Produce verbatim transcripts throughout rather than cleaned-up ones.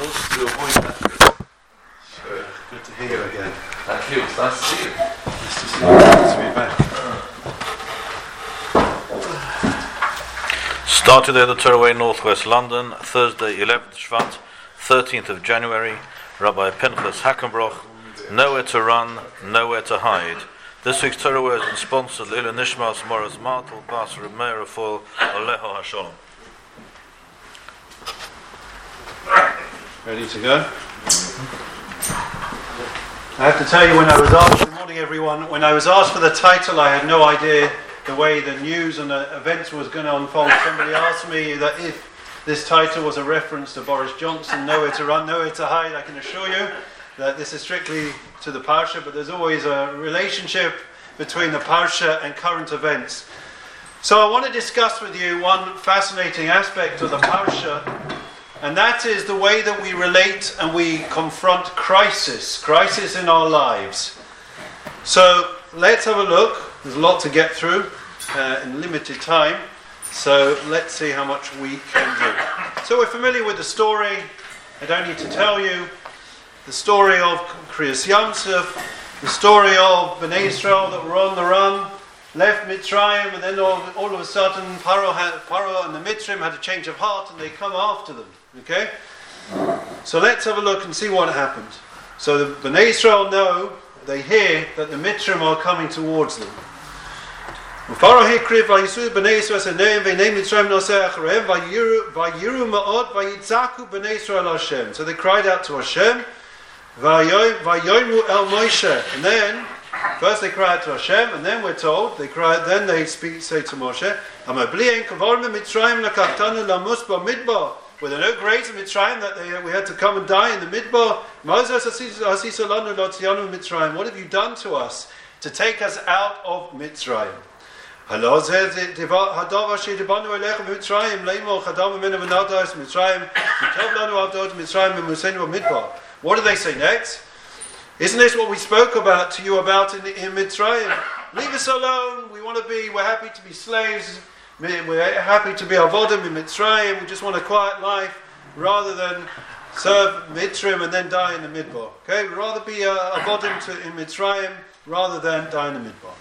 to avoid that. Sure. Good to hear you again. Thank you. It's nice to see you. Nice to see you. Nice to be back. Started at the Torah Northwest London, Thursday, eleventh Shvat, thirteenth of January. Rabbi Pinchas Hackenbroch. Nowhere to run, nowhere to hide. This week's Torah word is sponsored Lila Nishmas Moraz Martel Pastor of Meir Rafal Aleho Hashalom. Ready to go? I have to tell you, when I was asked, good morning everyone, when I was asked for the title, I had no idea the way the news and the events was going to unfold. Somebody asked me that if this title was a reference to Boris Johnson, nowhere to run, nowhere to hide. I can assure you that this is strictly to the Parsha, but there's always a relationship between the Parsha and current events. So I want to discuss with you one fascinating aspect of the Parsha, and that is the way that we relate and we confront crisis, crisis in our lives. So let's have a look. There's a lot to get through uh, in limited time, so let's see how much we can do. So we're familiar with the story. I don't need to tell you. The story of Kriyas Yamsuf, the story of Bnei Israel that were on the run, left Mitzrayim, and then all, all of a sudden Paro, had, Paro and the Mitzrayim had a change of heart and they come after them. Okay? So let's have a look and see what happened. So the Bnei Israel know, they hear that the Mitzrayim are coming towards them. So they cried out to Hashem, and then first they cried to Hashem, and then we're told they cried. Then they speak, say to Moshe, "Were there no graves in Mitzrayim that they, we had to come and die in the Midbar? What have you done to us to take us out of Mitzrayim?" What do they say next? Isn't this what we spoke about to you about in, in Mitzrayim? Leave us alone. We want to be. We're happy to be slaves. We're happy to be avodim in Mitzrayim. We just want a quiet life rather than serve Mitzrayim and then die in the Midbar. Okay, we'd rather be uh, avodim to, in Mitzrayim rather than die in the Midbar.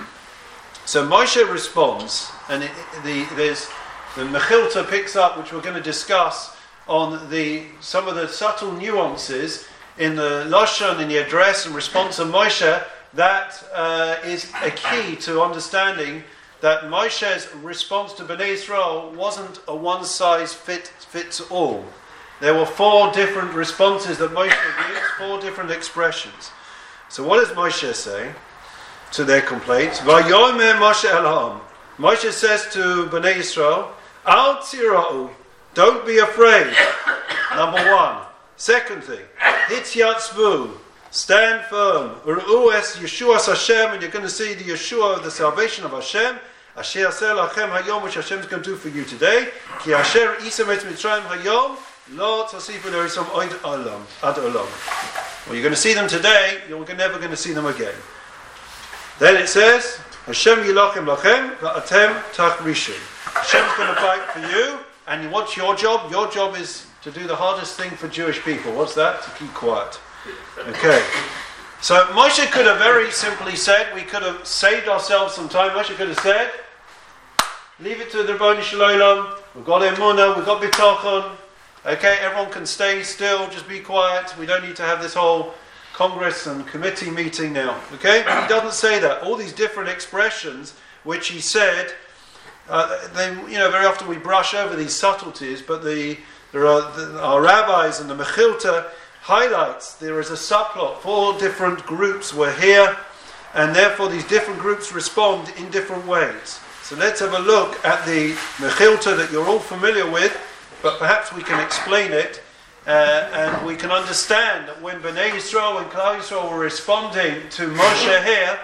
So Moshe responds, and it, the there's the Mechilta picks up, which we're going to discuss on the some of the subtle nuances in the Lashon, in the address and response of Moshe. That uh, is a key to understanding that Moshe's response to Bnei Israel wasn't a one-size-fits-all. There were four different responses that Moshe used, four different expressions. So what does Moshe say to their complaints? Vayomer Moshe el ha'am. Moshe says to Bnei Israel, Al tzira'u, don't be afraid. Number one. Second thing, hityatzvu, stand firm. U'ru es Yeshuas Hashem, and you're going to see the Yeshua, the salvation of Hashem. Asher aseh lachem hayom, which Hashem is going to do for you today. Ki asher isam et Mitzrayim hayom, lo tzasifu lerisam oid olam, ad olam. Well, you're going to see them today, you're never going to see them again. Then it says, Hashem yilachem lachem, va'atem tachrishim. Hashem's going to fight for you, and what's your job? Your job is to do the hardest thing for Jewish people. What's that? To keep quiet. Okay. So Moshe could have very simply said, we could have saved ourselves some time. Moshe could have said, leave it to the Ribono Shel Olam. We've got Emunah, we've got Bitachon. Okay, everyone can stay still, just be quiet. We don't need to have this whole Congress and committee meeting now. Okay? But he doesn't say that. All these different expressions which he said, uh, they, you know, very often we brush over these subtleties, but the there are the, our rabbis and the Mechilta highlights there is a subplot. Four different groups were here, and therefore these different groups respond in different ways. So let's have a look at the Mechilta that you're all familiar with, but perhaps we can explain it, uh, and we can understand that when Bnei Yisrael and Klal Yisrael were responding to Moshe here,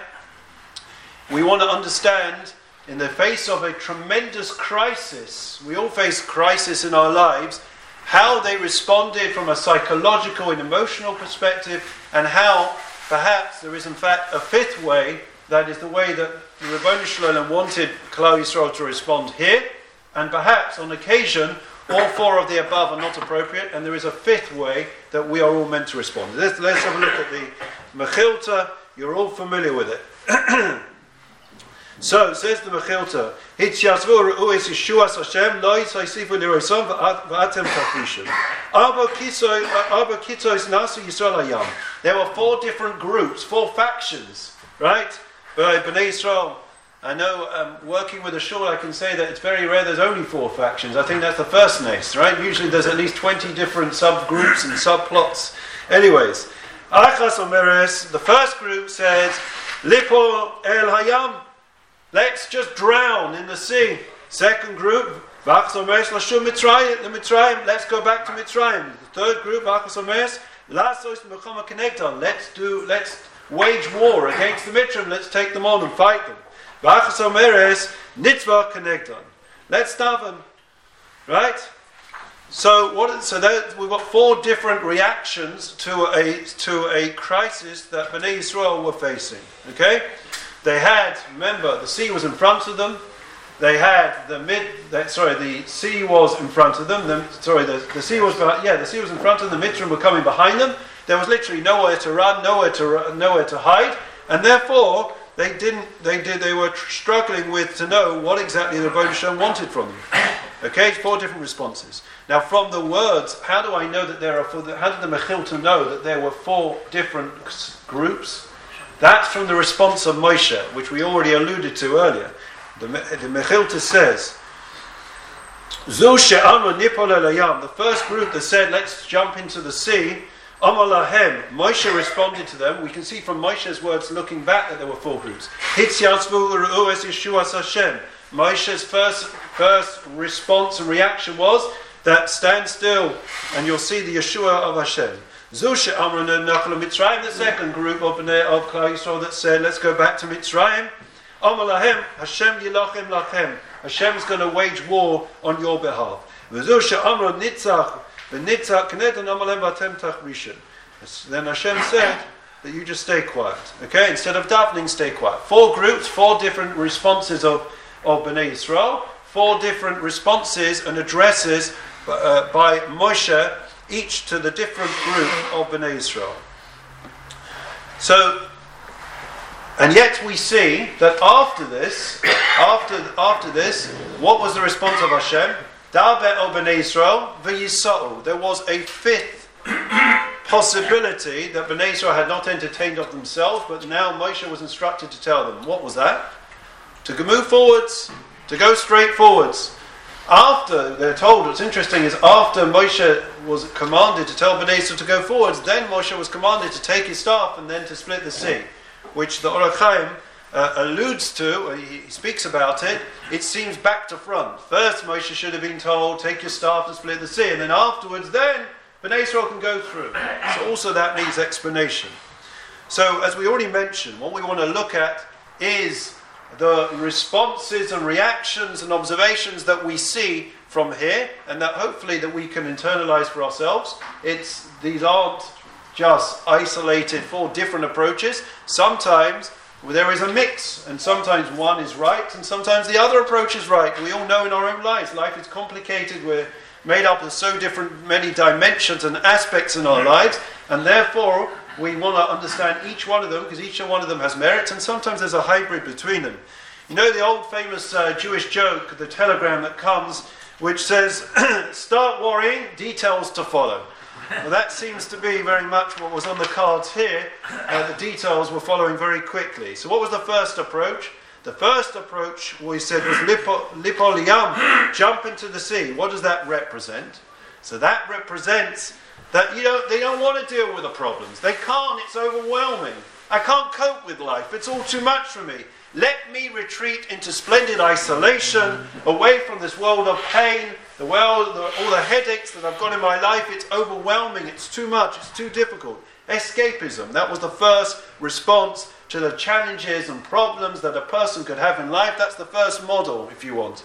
we want to understand, in the face of a tremendous crisis, we all face crisis in our lives, how they responded from a psychological and emotional perspective, and how perhaps there is in fact a fifth way, that is the way that the Ribono Shel Olam wanted Klal Yisrael to respond here, and perhaps on occasion all four of the above are not appropriate, and there is a fifth way that we are all meant to respond. Let's, let's have a look at the Mechilta. You're all familiar with it. So, says the Mechilta, Hitchasvu Ru'is Yeshuas Hashem, Loi Saisifu Liroisom, V'atem Tafishim. Arba Kitois Nasu Yisrael Hayam. There were four different groups, four factions, right? By Bnei Yisrael. I know, um, working with a shul, I can say that it's very rare there's only four factions. I think that's the first nace, right? Usually there's at least twenty different subgroups and subplots. Anyways, Achas Omeres, the first group says, Lipo El Hayam, let's just drown in the sea. Second group, Achas Omeres, Lashum Mitzrayim, let's go back to Mitzrayim. The third group, Achas Omeres, Lasos Mechama Connecton, let's do, let's wage war against the Mitzrayim, let's take them on and fight them. V'achas omeres nitzvah connecton. Let's daven, right? So what? So that, we've got four different reactions to a to a crisis that Bnei Yisrael were facing. Okay, they had. Remember, the sea was in front of them. They had the mid. They, sorry, the sea was in front of them. The, sorry, the, the sea was behind, yeah, the sea was in front of them. The Mitzrayim were coming behind them. There was literally nowhere to run, nowhere to nowhere to hide, and therefore. They didn't. They did. They were tr- struggling with to know what exactly the Rebbeinu Shalom wanted from them. Okay, four different responses. Now, from the words, how do I know that there are four? How did the Mechilta know that there were four different groups? That's from the response of Moshe, which we already alluded to earlier. The, the Mechilta says, "Zu she'anu nipol el hayam." The first group that said, "Let's jump into the sea." Amalahem, Moshe responded to them. We can see from Moshe's words looking back that there were four groups. Hitziatzvu u'es Yeshuas Hashem. Moshe's first, first response and reaction was that stand still and you'll see the Yeshua of Hashem. Zusha Amrana Nachla Mitzrayim, the second group of Bnei of Klal Yisrael that said, let's go back to Mitzrayim. Amalahem, Hashem Yilachem Lachem. Hashem is going to wage war on your behalf. Zusha Amra Nitzach. Then Hashem said that you just stay quiet. Okay, instead of davening, stay quiet. Four groups, four different responses of, of Bnei Yisrael, four different responses and addresses uh, by Moshe, each to the different group of Bnei Yisrael. So, and yet we see that after this, after after this, what was the response of Hashem? Daber el Bnei Yisrael v'yisa'u. There was a fifth possibility that Bnei Yisrael had not entertained of themselves, but now Moshe was instructed to tell them. What was that? To move forwards, to go straight forwards. After, they're told, what's interesting is after Moshe was commanded to tell Bnei Yisrael to go forwards, then Moshe was commanded to take his staff and then to split the sea, which the Orach Chaim Uh, alludes to, he, he speaks about it, it seems back to front. First Moshe should have been told, take your staff and split the sea, and then afterwards, then Bnei Yisrael can go through. So also that needs explanation. So as we already mentioned, what we want to look at is the responses and reactions and observations that we see from here, and that hopefully that we can internalize for ourselves. It's these aren't just isolated four different approaches. Sometimes there is a mix, and sometimes one is right, and sometimes the other approach is right. We all know in our own lives, life is complicated. We're made up of so different, many dimensions and aspects in our lives, and therefore we want to understand each one of them, because each one of them has merits, and sometimes there's a hybrid between them. You know the old famous uh, Jewish joke, the telegram that comes, which says, start worrying, details to follow. Well, that seems to be very much what was on the cards here. Uh, the details were following very quickly. So what was the first approach? The first approach, we said, was lipol yam, jump into the sea. What does that represent? So that represents that you know, they don't want to deal with the problems. They can't, it's overwhelming. I can't cope with life, it's all too much for me. Let me retreat into splendid isolation, away from this world of pain, the world, the, all the headaches that I've got in my life. It's overwhelming, it's too much, it's too difficult. Escapism, that was the first response to the challenges and problems that a person could have in life. That's the first model, if you want.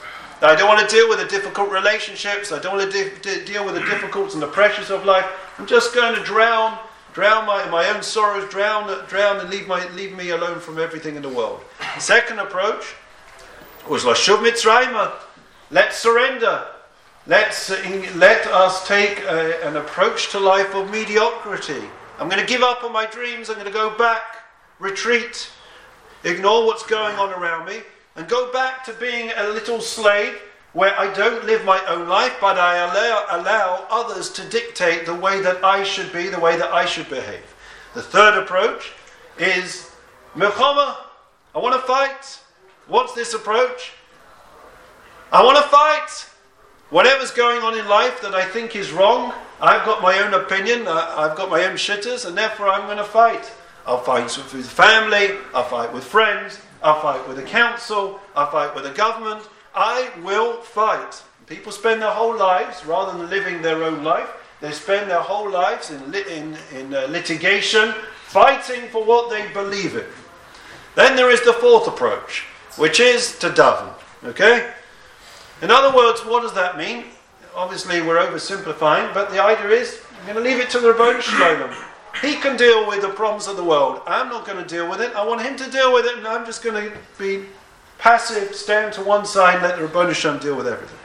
I don't want to deal with the difficult relationships, I don't want to de- de- deal with the difficulties and the pressures of life. I'm just going to drown Drown my, my own sorrows, drown, drown and leave, my, leave me alone from everything in the world. The second approach was Lashuv Mitzrayim. Let's surrender. let's uh, in, let us take a, an approach to life of mediocrity. I'm going to give up on my dreams. I'm going to go back, retreat, ignore what's going on around me, and go back to being a little slave where I don't live my own life, but I allow, allow others to dictate the way that I should be, the way that I should behave. The third approach is milchama. I want to fight. What's this approach? I want to fight. Whatever's going on in life that I think is wrong, I've got my own opinion, uh, I've got my own shittas, and therefore I'm going to fight. I'll fight with family, I'll fight with friends, I'll fight with the council, I'll fight with the government. I will fight. People spend their whole lives, rather than living their own life, they spend their whole lives in, lit- in, in uh, litigation, fighting for what they believe in. Then there is the fourth approach, which is to daven. Okay? In other words, what does that mean? Obviously, we're oversimplifying, but the idea is, I'm going to leave it to the Rebbeinu Shalom. He can deal with the problems of the world. I'm not going to deal with it. I want him to deal with it, and I'm just going to be passive, stand to one side, and let the Rebbeinu Shalom deal with everything.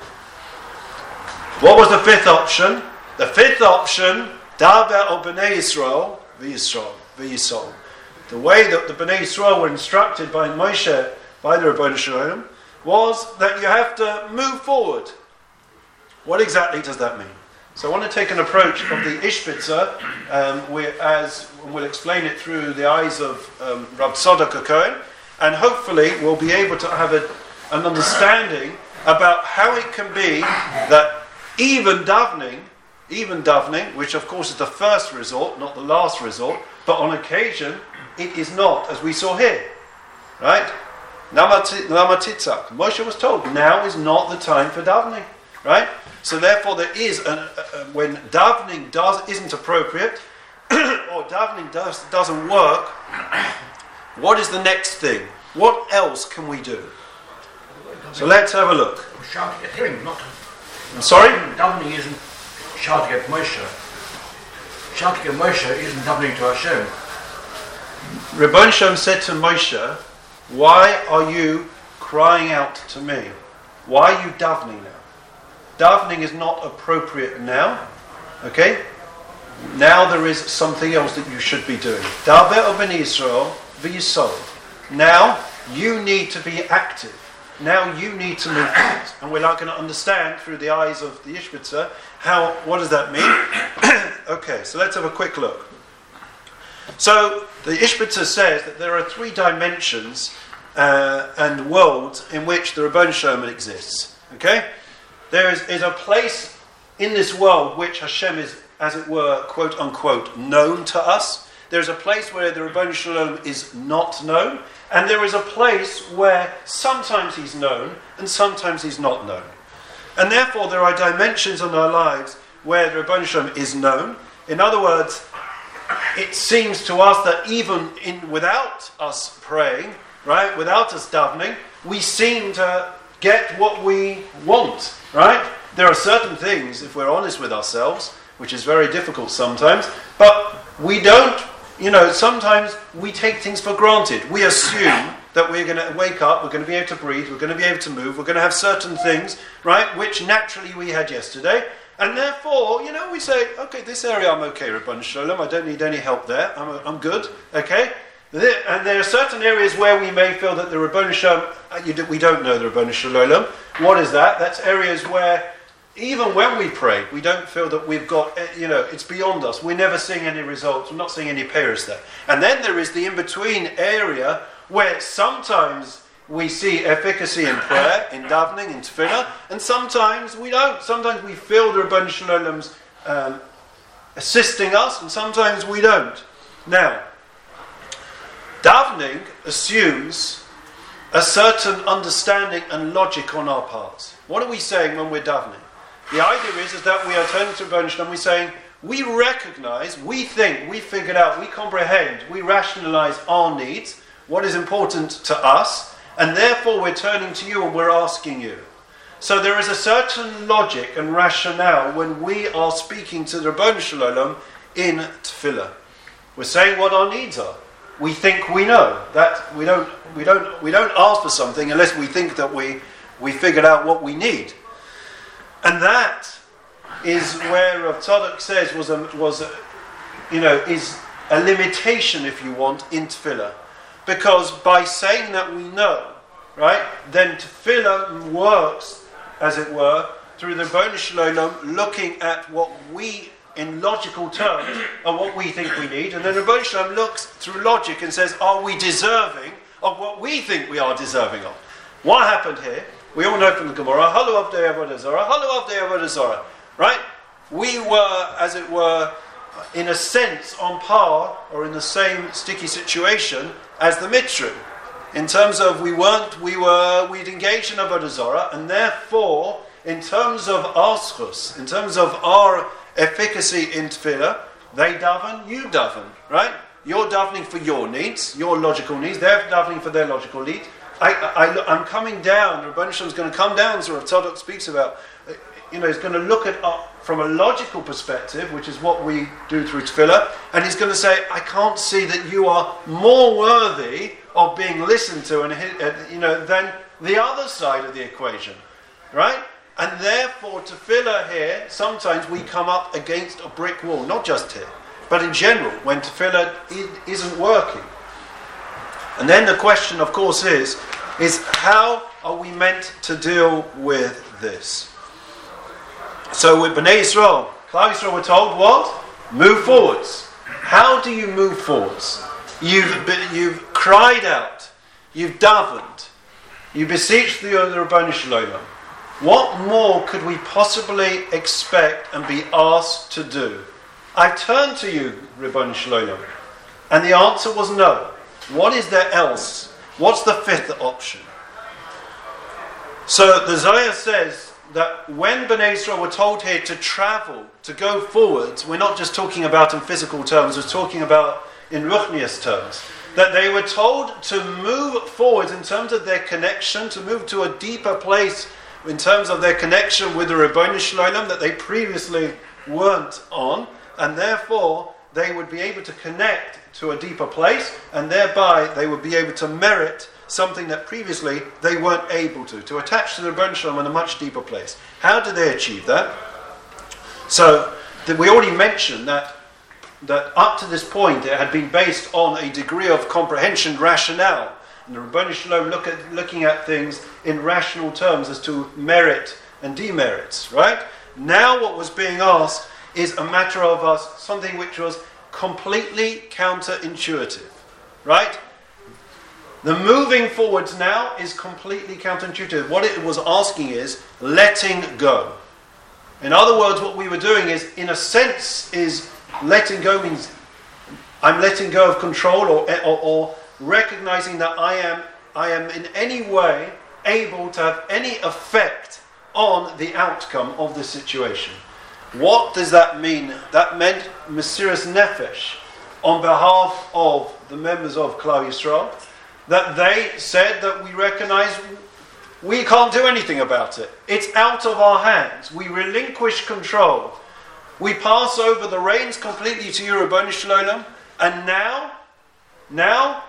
What was the fifth option? The fifth option, Daber o Bnei Yisrael, v'Yisrael, v'Yisrael. The way that the Bnei Yisrael were instructed by Moshe, by the Rebbeinu Shalom, was that you have to move forward. What exactly does that mean? So I want to take an approach of the Ishbitzer, um, we, as we'll explain it through the eyes of um, Rab Tzadok HaKohen, and hopefully we'll be able to have a, an understanding about how it can be that even davening, even davening, which of course is the first resort, not the last resort, but on occasion it is not, as we saw here, right? Lama titzak. Moshe was told, now is not the time for davening, right? So therefore there is, an, uh, when davening does, isn't appropriate, or davening does, doesn't work, what is the next thing? What else can we do? So let's have a look. Shouting at him, not... I'm sorry? Davening isn't shouting at Moshe. Shouting at Moshe isn't davening to Hashem. Rebbeinu Shalom said to Moshe, why are you crying out to me? Why are you davening now? Davening is not appropriate now. Okay? Now there is something else that you should be doing. Daber o Bnei Yisrael v'Yisrael. Now you need to be active. Now you need to move forward. And we're not going to understand through the eyes of the Ishbitzer how, what does that mean? Okay, so let's have a quick look. So the Ishbitzer says that there are three dimensions uh, and worlds in which the Rebbeinu Shalom exists. Okay? There is, is a place in this world which Hashem is, as it were, quote unquote, known to us. There's a place where the Rebbeinu Shalom is not known, and there is a place where sometimes he's known and sometimes he's not known. And therefore there are dimensions in our lives where the Rebbeinu Shalom is known. In other words, it seems to us that even in without us praying, right, without us davening, we seem to get what we want, right? There are certain things, if we're honest with ourselves, which is very difficult sometimes, but we don't, you know, sometimes we take things for granted. We assume that we're going to wake up, we're going to be able to breathe, we're going to be able to move, we're going to have certain things, right, which naturally we had yesterday. And therefore, you know, we say, okay, this area I'm okay, Rebbeinu Shalom, I don't need any help there, I'm, I'm good, okay? And there are certain areas where we may feel that the Rebbeinu Shalom, we don't know the Rebbeinu Shalom. What is that? That's areas where, even when we pray, we don't feel that we've got, you know, it's beyond us. We're never seeing any results, we're not seeing any payers there. And then there is the in-between area where sometimes we see efficacy in prayer, in davening, in tefillah, and sometimes we don't. Sometimes we feel the Rebbeinu Shalom's um, assisting us, and sometimes we don't. Now, davening assumes a certain understanding and logic on our parts. What are we saying when we're davening? The idea is, is that we are turning to Rebbeinu Shalom, we're saying, we recognize, we think, we figured out, we comprehend, we rationalize our needs, what is important to us, and therefore we're turning to you and we're asking you. So there is a certain logic and rationale when we are speaking to the Rebbeinu Shalom in tefillah. We're saying what our needs are. We think we know. That we don't we don't we don't ask for something unless we think that we we figured out what we need. And that is where Rav Tzadok says was a, was a, you know, is a limitation, if you want, in tefillah. Because by saying that we know, right, then tefillah works, as it were, through the Ribbono Shel Olam, looking at what we, in logical terms, are what we think we need. And then Ribbono Shel Olam looks through logic and says, are we deserving of what we think we are deserving of? What happened here? We all know from the Gemara, Halu Avdei Avodah Zarah, Halu Avdei Avodah Zarah, right? We were, as it were, in a sense, on par, or in the same sticky situation as the Mitzrim. In terms of we weren't, we were, we'd engaged in Avodah Zarah, and therefore, in terms of our schus, in terms of our efficacy in tefillah, they daven, you daven, right? You're davening for your needs, your logical needs, they're davening for their logical needs. I, I, I'm coming down, Ribbono Shel Olam is going to come down, so Rav Tzadok speaks about, you know, he's going to look at uh, from a logical perspective, which is what we do through tefillah, and he's going to say, I can't see that you are more worthy of being listened to, and uh, you know, than the other side of the equation, right? And therefore, tefillah here, sometimes we come up against a brick wall, not just here, but in general, when tefillah isn't working. And then the question, of course, is, is how are we meant to deal with this? So with Bnei Yisrael, Klal Yisrael were told what? Move forwards. How do you move forwards? You've been, you've cried out, you've davened, you beseech the, the Ribbono Shel Olam. What more could we possibly expect and be asked to do? I turn to you, Ribbono Shel Olam, and the answer was no. What is there else? What's the fifth option? So the Zohar says that when Bnei Yisrael were told here to travel, to go forwards, we're not just talking about in physical terms, we're talking about in ruchnius terms. That they were told to move forwards in terms of their connection, to move to a deeper place in terms of their connection with the Ribbono Shel Olam that they previously weren't on, and therefore they would be able to connect to a deeper place, and thereby they would be able to merit something that previously they weren't able to, to attach to the Ribbono Shel Olam in a much deeper place. How did they achieve that? So, we already mentioned that that up to this point it had been based on a degree of comprehension, rationale, and the Ribbono Shel Olam look at, looking at things in rational terms as to merit and demerits, right? Now what was being asked is a matter of us, something which was completely counterintuitive, right? The moving forwards now is completely counterintuitive. What it was asking is letting go. In other words, what we were doing is, in a sense, is letting go means I'm letting go of control, or, or, or recognizing that I am, I am in any way able to have any effect on the outcome of the situation. What does that mean? That meant Mesiras Nefesh on behalf of the members of Klal Yisrael, that they said that we recognize we can't do anything about it. It's out of our hands. We relinquish control. We pass over the reins completely to you, Ribbono Shel Olam, and now, now,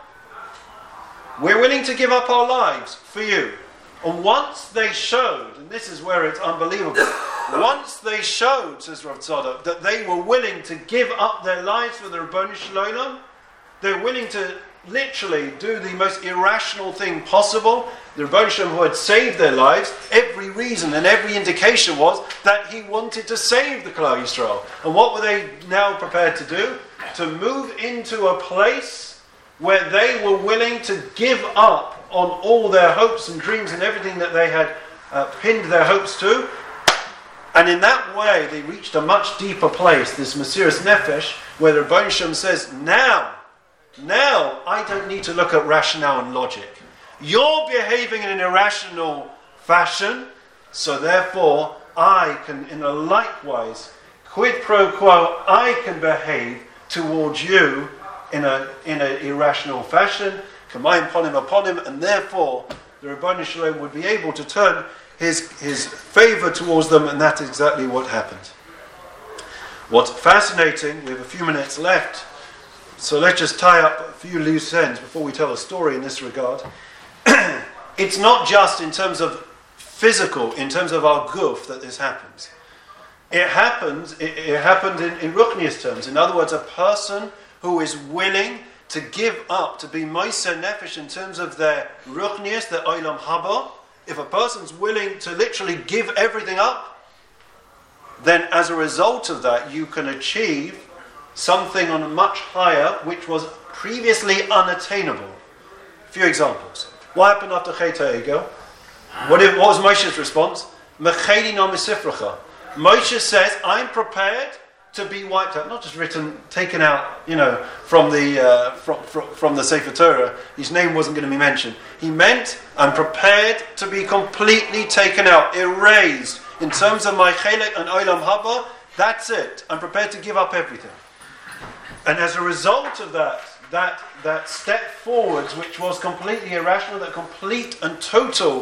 we're willing to give up our lives for you. And once they showed, and this is where it's unbelievable, once they showed, says Rav Tzadok, that they were willing to give up their lives for the Ribbono Shel Olam, they're willing to literally do the most irrational thing possible. The Ribbono Shel Olam, who had saved their lives, every reason and every indication was that he wanted to save the Klal Yisrael. And what were they now prepared to do? To move into a place where they were willing to give up on all their hopes and dreams and everything that they had uh, pinned their hopes to. And in that way, they reached a much deeper place, this Mesiras Nefesh, where the Ribbono Shel Olam says, now, now, I don't need to look at rationale and logic. You're behaving in an irrational fashion, so therefore, I can, in a likewise, quid pro quo, I can behave towards you in a in an irrational fashion, combine upon him upon him, and therefore the Ribbono Shel Olam would be able to turn his his favour towards them, and that's exactly what happened. What's fascinating, we have a few minutes left, so let's just tie up a few loose ends before we tell a story in this regard. It's not just in terms of physical in terms of our guf that this happens. It happens. It, it happened in, in Ruchnius terms. In other words, a person who is willing to give up, to be Meiser Nefesh in terms of their Ruchnius, their Olam Haba. If a person's willing to literally give everything up, then as a result of that, you can achieve something on a much higher, which was previously unattainable. A few examples. What happened after Chet HaEgel? What, what was Moshe's response? Mecheli no misifracha. Moshe says, I'm prepared to be wiped out, not just written, taken out, you know, from the uh, from, from, from the Sefer Torah. His name wasn't going to be mentioned. He meant, I'm prepared to be completely taken out, erased. In terms of my Chelek and Olam Haba, that's it. I'm prepared to give up everything. And as a result of that, that, that step forwards, which was completely irrational, that complete and total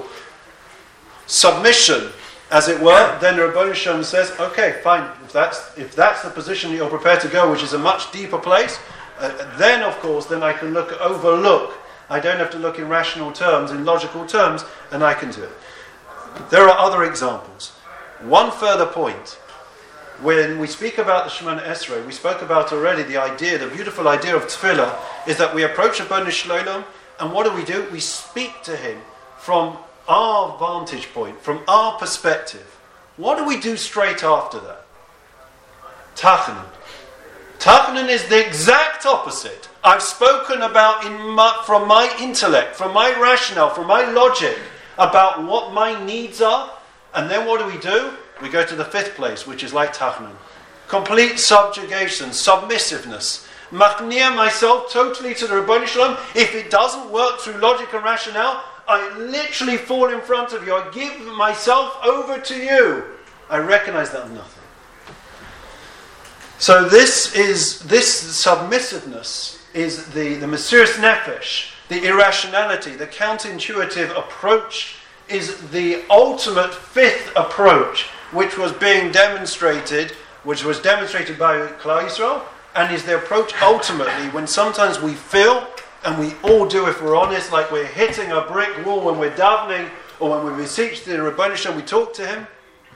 submission, as it were, then the Rebbeinu Shalom says, okay, fine, if that's if that's the position you're prepared to go, which is a much deeper place, uh, then of course, then I can look, overlook, I don't have to look in rational terms, in logical terms, and I can do it. There are other examples. One further point, when we speak about the Shemona Esrei, we spoke about already the idea, the beautiful idea of tefillah, is that we approach Rebbeinu Shalom, and what do we do? We speak to him from our vantage point, from our perspective. What do we do straight after that? Tachanun. Tachanun is the exact opposite. I've spoken about in my, from my intellect, from my rationale, from my logic, about what my needs are, and then what do we do? We go to the fifth place, which is like Tachanun. Complete subjugation, submissiveness. Machnia myself totally to the Rebbeinu Shalom. If it doesn't work through logic and rationale, I literally fall in front of you. I give myself over to you. I recognize that I'm nothing. So this is this submissiveness is the, the Mesiras Nefesh, the irrationality, the counterintuitive approach is the ultimate fifth approach, which was being demonstrated, which was demonstrated by Klal Yisrael, and is the approach ultimately when sometimes we feel, and we all do if we're honest, like we're hitting a brick wall when we're davening, or when we beseech the Rebbeinu Shalom, we talk to him.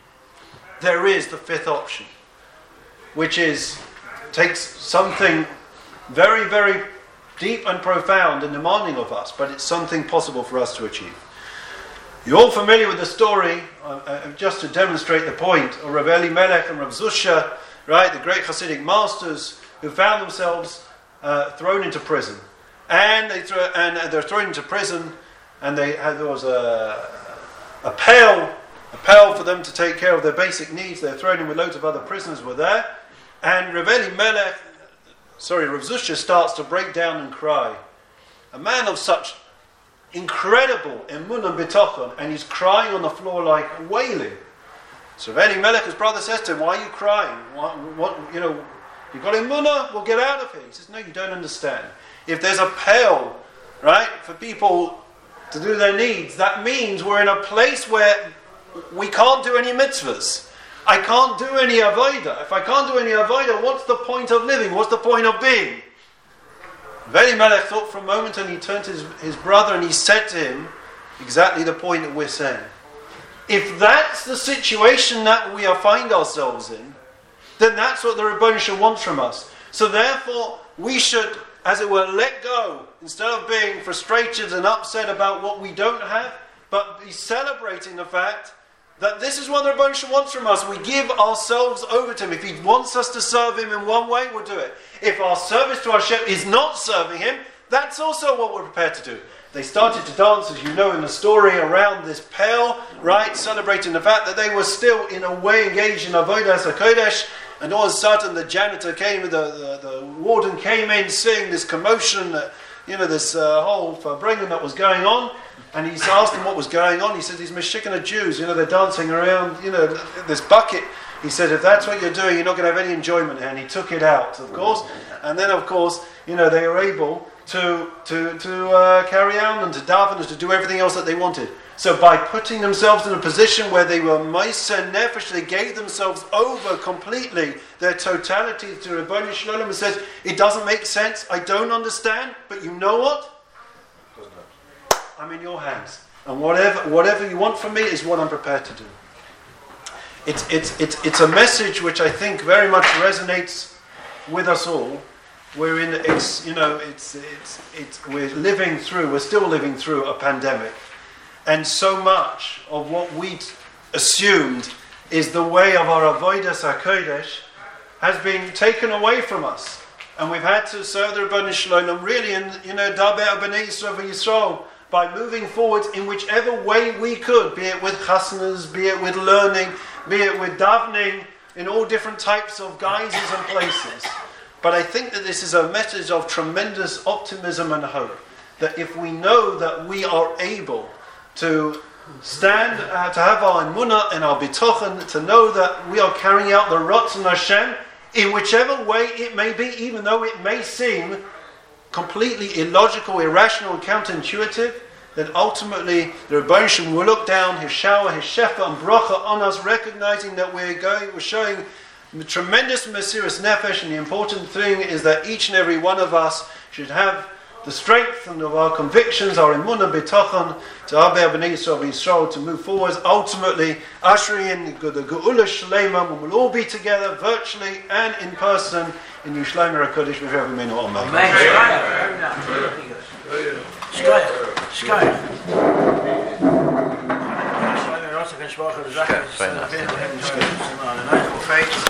There is the fifth option, which is takes something very, very deep and profound and demanding of us, but it's something possible for us to achieve. You're all familiar with the story, uh, uh, just to demonstrate the point, of Rav Elimelech and Rav Zusha, right, the great Hasidic masters who found themselves uh, thrown into prison. And, they throw, and they're thrown into prison, and they had, there was a, a pail, a pail for them to take care of their basic needs. They're thrown in with loads of other prisoners were there. And Rav Elimelech, sorry, Rav Zusha starts to break down and cry. A man of such incredible emunah and bitachon, and he's crying on the floor like wailing. So Rav Elimelech, his brother, says to him, "Why are you crying? What, what you know, you got emunah? We'll get out of here." He says, "No, you don't understand. If there's a pail, right, for people to do their needs, that means we're in a place where we can't do any mitzvahs. I can't do any avodah. If I can't do any avodah, what's the point of living? What's the point of being?" Rav Elimelech thought for a moment, and he turned to his, his brother and he said to him exactly the point that we're saying. If that's the situation that we are find ourselves in, then that's what the Rebbeinu Shalom wants from us. So therefore, we should, as it were, let go, instead of being frustrated and upset about what we don't have, but be celebrating the fact that this is what the Rebbeinu Shalom wants from us. We give ourselves over to him. If he wants us to serve him in one way, we'll do it. If our service to Hashem is not serving him, that's also what we're prepared to do. They started to dance, as you know in the story, around this pail, right, celebrating the fact that they were still in a way engaged in Avodah HaKodesh. And all of a sudden the janitor came, the, the, the warden came in, seeing this commotion, uh, you know, this uh, whole farbrengen that was going on. And he asked them what was going on. He said, these Meshikana Jews, you know, they're dancing around, you know, this bucket. He said, if that's what you're doing, you're not going to have any enjoyment here. And he took it out, of course. And then, of course, you know, they were able to to to uh, carry on and to daven and to do everything else that they wanted. So by putting themselves in a position where they were Meiser Nefesh, they gave themselves over completely, their totality to Rebbeinu Shalom, and says, it doesn't make sense, I don't understand, but you know what? I'm in your hands. And whatever whatever you want from me is what I'm prepared to do. It's it's it's it's a message which I think very much resonates with us all. We're in it's you know it's it's it's we're living through we're still living through a pandemic, and so much of what we assumed is the way of our avodas hakodesh has been taken away from us, and we've had to serve the Rebbeinu Shalom really in you know daber b'nei Yisrael v'Yisrael by moving forward in whichever way we could, be it with chasnas, be it with learning, be it with davening, in all different types of guises and places. But I think that this is a message of tremendous optimism and hope, that if we know that we are able to stand, uh, to have our emunah and our bitochen, to know that we are carrying out the Ratzon Hashem, in whichever way it may be, even though it may seem completely illogical, irrational, counterintuitive, that ultimately the Rebbeinu Shalom will look down his shower, his shefa and bracha on us, recognizing that we're going, we're showing tremendous Mesiras Nefesh, and the important thing is that each and every one of us should have the strength and of our convictions, our emunah b'tachon, to Daber b'nei Yisrael v'Yisrael, to move forward. Ultimately, ushering in the Geula Shlema, when we'll all be together virtually and in person in Yerushalayim HaKodesh b'Shem Eloheinu. Amen. Amen.